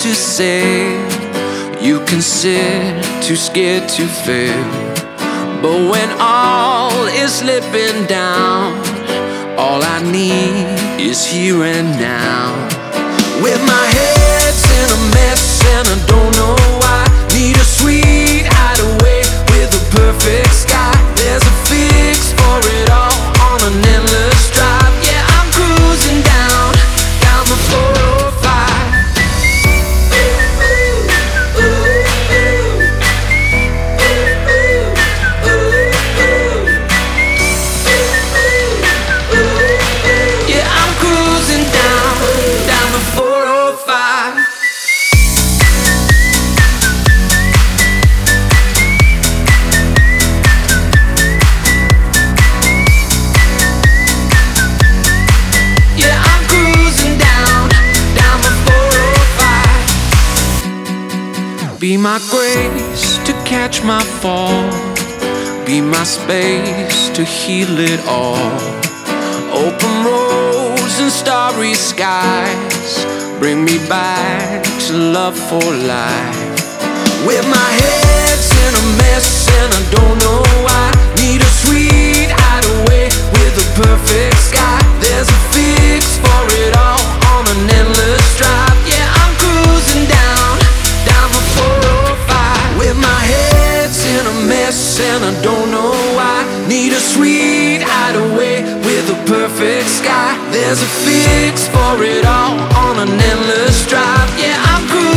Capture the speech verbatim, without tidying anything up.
to say. You can sit, too scared to fail. But when all is slipping down, all I need is here and now. With my head's in a mess and I don't know why. Need a sweet hideaway with a perfect sky. There's a fix for it all on an endless drive. Yeah, I'm cruising down, down the four oh five. Yeah, I'm cruising down, down the four oh five. Yeah, I'm cruising down, down the four oh five. Be my grace to catch my fall. Be my space to heal it all. Open roads and starry skies. Bring me back to love for life. With my head's in a mess and I don't know why. Need a sweet hideaway with a perfect sky. There's a fix for it all on an endless drive. Yeah, I'm cruising down, down the four oh five. With my head's in a mess and I don't know why. Need a sweet hideaway with a perfect sky. There's a fix for it all on an endless drive. Yeah, I'm cruising